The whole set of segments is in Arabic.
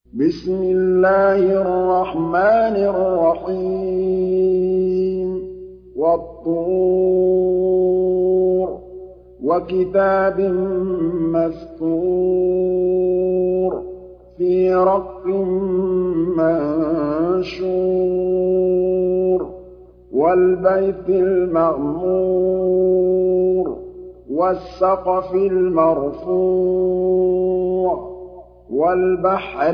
بسم الله الرحمن الرحيم والطور وكتاب مسطور في رق منشور والبيت المعمور والسقف المرفوع وَالْبَحْرِ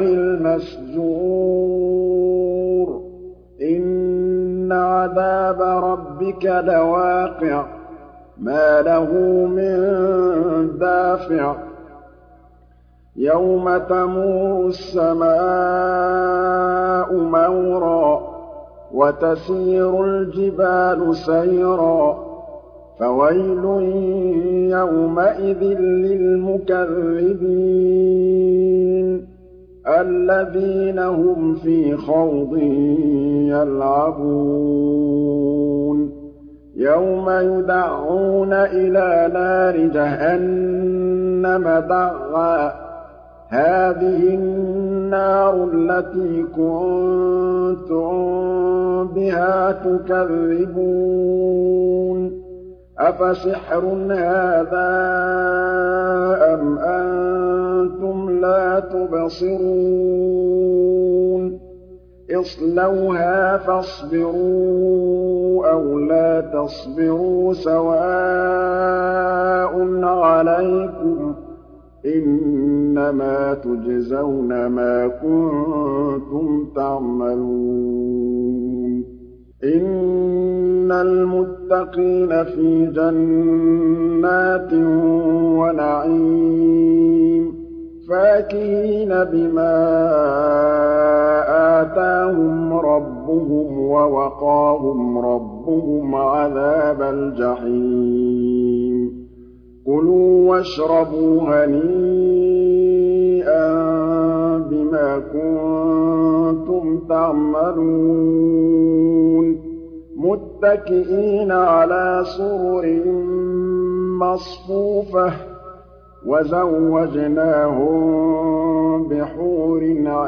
الْمَسْجُورِ إِنَّ عَذَابَ رَبِّكَ لَوَاقِعٌ مَا لَهُ مِن دَافِعٍ يَوْمَ تَمُورُ السَّمَاءُ مَوْرًا وَتَسِيرُ الْجِبَالُ سَيْرًا فَوَيْلٌ يَوْمَئِذٍ لِّلْمُكَذِّبِينَ الَّذِينَ هُمْ فِي خَوْضٍ يَلْعَبُونَ يَوْمَ يُدَعُّونَ إِلَىٰ نَارِ جَهَنَّمَ دَعًّا هَٰذِهِ النَّارُ الَّتِي كُنتُم بِهَا تُكَذِّبُونَ أَفَسِحْرٌ هَٰذَا أَمْ أَنتُمْ لَا تُبْصِرُونَ اصْلَوْهَا فَاصْبِرُوا أَوْ لَا تَصْبِرُوا سَوَاءٌ عَلَيْكُمْ ۖ إِنَّمَا تُجْزَوْنَ مَا كُنتُمْ تَعْمَلُونَ إِنَّ الْمُتَّقِينَ فِي جَنَّاتٍ وَنَعِيمٍ فَاكِهِينَ بِمَا آتَاهُمْ رَبُّهُمْ وَوَقَاهُمْ رَبُّهُمْ عَذَابَ الْجَحِيمِ كُلُوا وَاشْرَبُوا هَنِيئًا بِمَا كُنتُمْ تَعْمَلُونَ مُتَّكِئِينَ عَلَىٰ سُرُرٍ مَّصْفُوفَةٍ وَزَوَّجْنَاهُم بِحُورٍ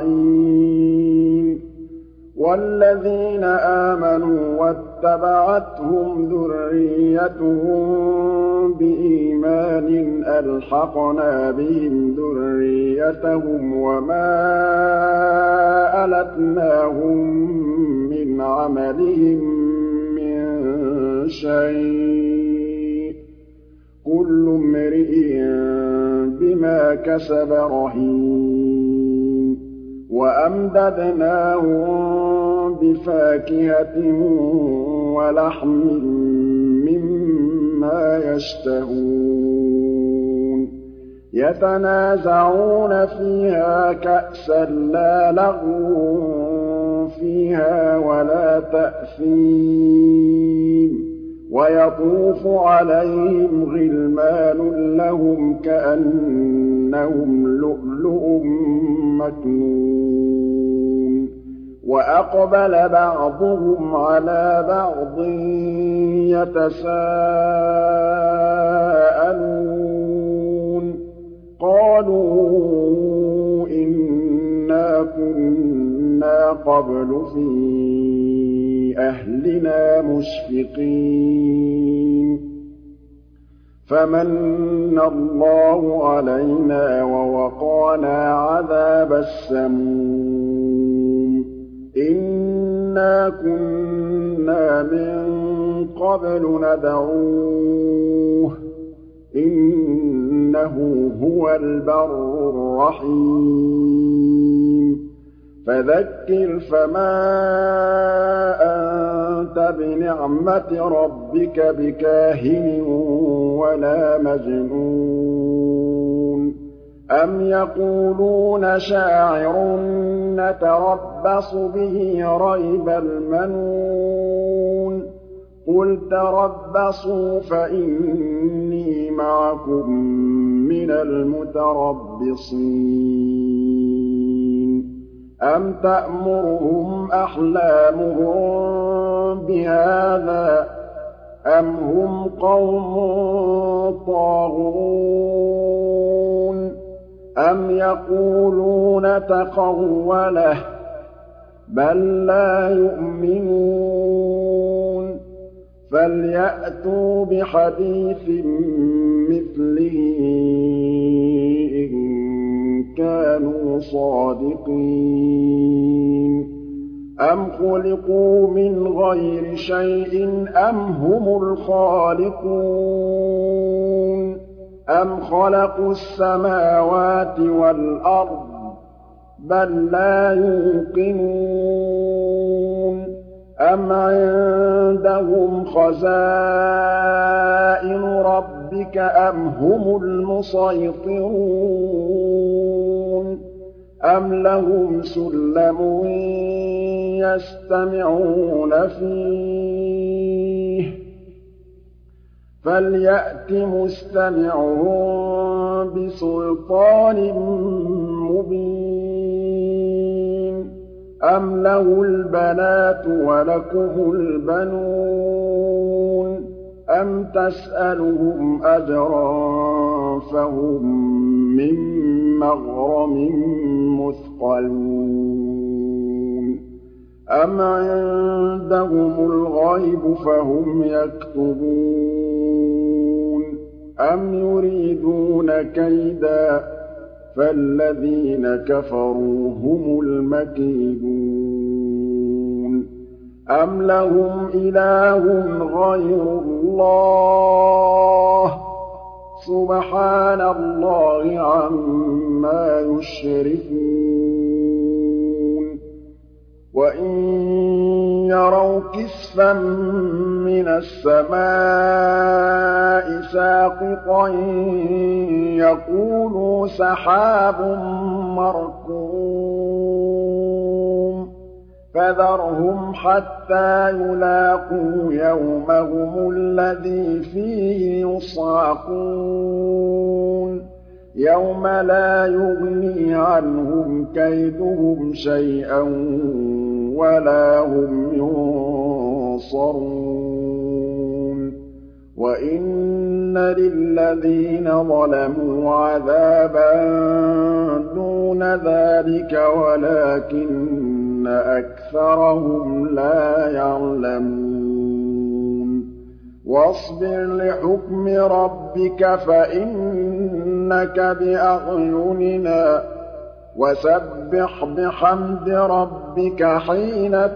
عِينٍ وَالَّذِينَ آمَنُوا وَاتَّبَعَتْهُمْ ذُرِّيَّتُهُم بِإِيمَانٍ أَلْحَقْنَا بِهِمْ ذُرِّيَّتَهُمْ وَمَا أَلَتْنَاهُم مِّنْ عَمَلِهِم مِّن شَيْءٍ ۚ كُلُّ امْرِئٍ بِمَا كَسَبَ رَهِينٌ وَأَمْدَدْنَاهُم بِفَاكِهَةٍ وَلَحْمٍ مِّمَّا يَشْتَهُونَ يَتَنَازَعُونَ فِيهَا كَأْسًا لَّا لَغْوٌ فِيهَا وَلَا تَأْثِيمٌ وَيَطُوفُ عَلَيْهِمْ غِلْمَانٌ لَّهُمْ كَأَنَّهُمْ لُؤْلُؤٌ مَّكْنُونٌ وَأَقْبَلَ بَعْضُهُمْ عَلَىٰ بَعْضٍ يَتَسَاءَلُونَ قَالُوا إِنَّا كُنَّا قَبْلُ فِي أَهْلِنَا مُشْفِقِينَ فَمَنَّ اللَّهُ عَلَيْنَا وَوَقَانَا عَذَابَ السَّمُومِ إِنَّا كُنَّا مِن قَبْلُ نَدْعُوهُ ۖ إِنَّهُ هُوَ الْبَرُّ الرَّحِيمُ فَذَكِّرْ فَمَا أَنتَ بِنِعْمَةِ رَبِّكَ بِكَاهِنٍ وَلَا مَجْنُونٍ أَمْ يَقُولُونَ شَاعِرٌ نَّتَرَبَّصُ بِهِ رَيْبَ الْمَنُونِ قُلْ تَرَبَّصُوا فَإِنِّي مَعَكُم مِّنَ الْمُتَرَبِّصِينَ أَمْ تَأْمُرُهُمْ أَحْلَامُهُم بِهَٰذَا أَمْ هُمْ قَوْمٌ طَاغُونَ أَمْ يَقُولُونَ تَقَوَّلَهُ ۚ بَل لَّا يُؤْمِنُونَ فَلْيَأْتُوا بِحَدِيثٍ مِّثْلِهِ إِن كَانُوا صَادِقِينَ أَمْ خُلِقُوا مِنْ غَيْرِ شَيْءٍ أَمْ هُمُ الْخَالِقُونَ أَمْ خَلَقُوا السَّمَاوَاتِ وَالْأَرْضَ ۚ بَل لَّا يُوقِنُونَ أَمْ عِندَهُمْ خَزَائِنُ رَبِّكَ أَمْ هُمُ الْمُصَيْطِرُونَ أَمْ لَهُمْ سُلَّمٌ يَسْتَمِعُونَ فِيهِ ۖ فَلْيَأْتِ مُسْتَمِعُهُم بِسُلْطَانٍ مُّبِينٍ أَمْ لَهُ الْبَنَاتُ وَلَكُمُ الْبَنُونَ أَمْ تَسْأَلُهُمْ أَجْرًا فَهُم مِّن مَّغْرَمٍ مُّثْقَلُونَ أَمْ عِندَهُمُ الْغَيْبُ فَهُمْ يَكْتُبُونَ أَمْ يُرِيدُونَ كَيْدًا فَالَّذِينَ كَفَرُوا هُمُ الْمَكِيدُونَ أَمْ لَهُمْ إِلَٰهٌ غَيْرُ اللَّهِ سُبْحَانَ اللَّهِ عَمَّا يُشْرِكُونَ وَإِن يَرَوْا كِسْفًا مِّنَ السَّمَاءِ سَاقِطًا يَقُولُوا سَحَابٌ مَّرْكُومٌ فَذَرْهُمْ حَتَّىٰ يُلَاقُوا يَوْمَهُمُ الَّذِي فِيهِ يُصْعَقُونَ يَوْمَ لَا يُغْنِي عَنْهُمْ كَيْدُهُمْ شَيْئًا وَلَا هُمْ يُنصَرُونَ وَإِنَّ لِلَّذِينَ ظَلَمُوا عَذَابًا دُونَ ذَٰلِكَ وَلَٰكِنَّ أَكْثَرَهُمْ لَا يَعْلَمُونَ وَاصْبِرْ لِحُكْمِ رَبِّكَ فَإِنَّكَ بِأَعْيُنِنَا وَسَبِّحْ بِحَمْدِ رَبِّكَ حِينَ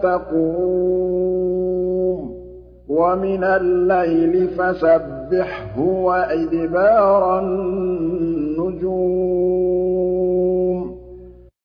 تَقُومُ وَمِنَ اللَّيْلِ فَسَبِّحْهُ وَإِدْبَارَ النُّجُومِ